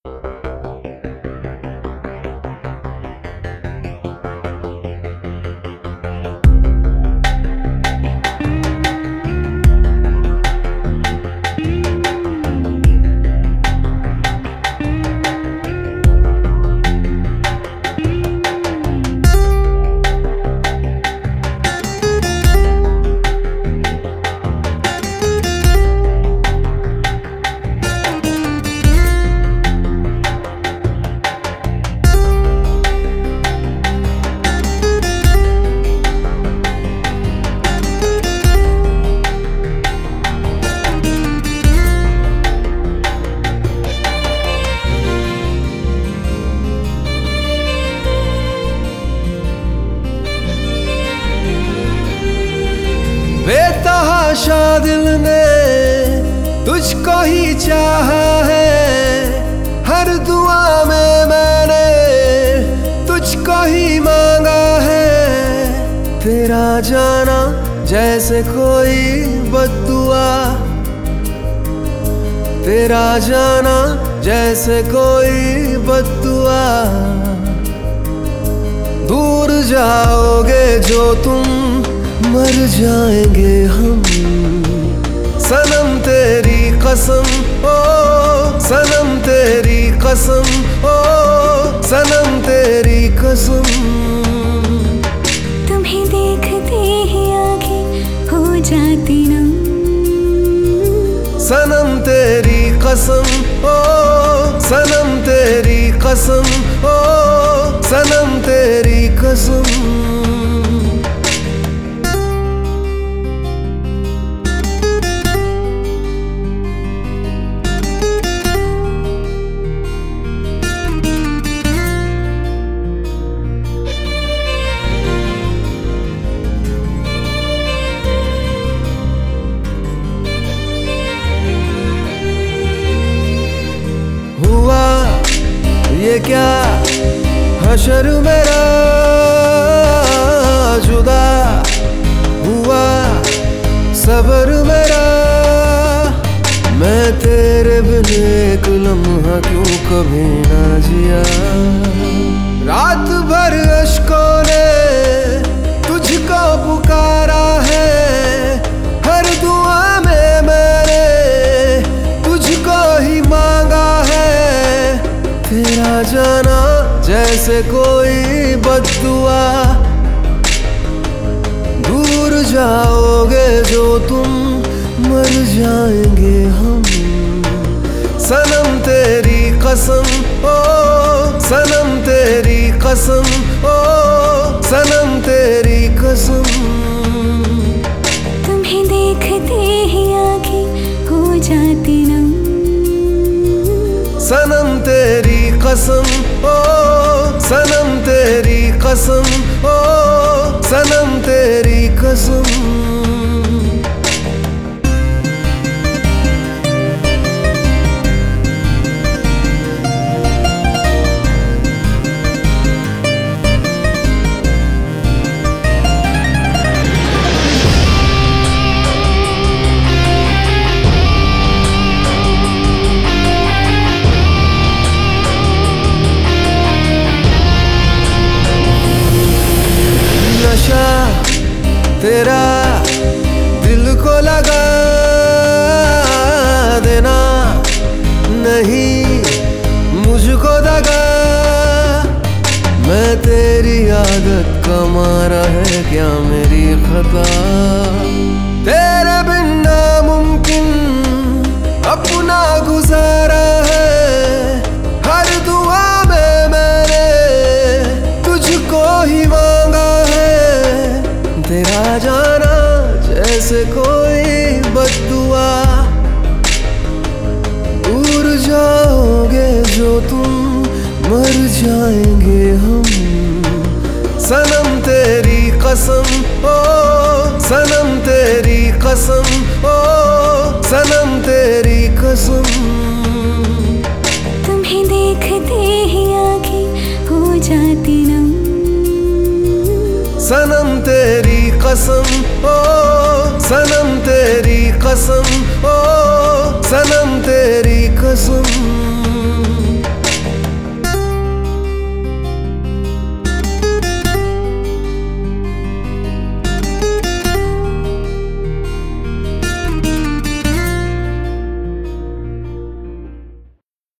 बेतहाशा दिल ने तुझको ही चाहा है, हर दुआ में मैंने तुझको ही मांगा है। तेरा जाना जैसे कोई बद्दुआ, तेरा जाना जैसे कोई बद्दुआ। दूर जाओगे जो तुम, मर जाएंगे हम। सनम तेरी कसम, ओ सनम तेरी कसम, ओ सनम तेरी कसम। तुम्हें देखते ही आंखें हो जाती नम। सनम तेरी कसम, ओ सनम तेरी कसम, ओ सनम तेरी कसम। हुआ ये क्या हशर मेरा, जुदा हुआ सबर मेरा। मैं तेरे बिन एक लम्हा क्यों कभी ना जिया। रात भर अश्कों ने तुझको पुकारा है, हर दुआ में मैंने तुझको ही मांगा है। तेरा जाना जैसे कोई बद्दुआ, दूर जाओगे जो तुम, मर जाएंगे हम। सनम तेरी कसम, ओ सनम तेरी कसम, ओ सनम तेरी कसम। तुम्हें देखते ही आंखें हो जाती नम। सनम तेरी कसम, ओ सनम तेरी कसम, ओ सनम तेरी कसम। नशा तेरा दिल को लगा देना, नहीं मुझको दगा। मैं तेरी आदत का मारा है क्या मेरी खता। तेरे बिन नामुमकिन अपना गुजारा है, हर दुआ में मैंने तुझको ही मांगा है। तेरा जाना जैसे कोई बद्दुआ, दूर जाओगे जो तुम, मर जाएंगे हम। सनम तेरी कसम, ओ सनम तेरी कसम, ओ सनम तेरी कसम। तुम्हें देखते ही आंखें हो जाती नम। सनम तेरी कसम, ओ सनम तेरी कसम, ओ सनम तेरी कसम।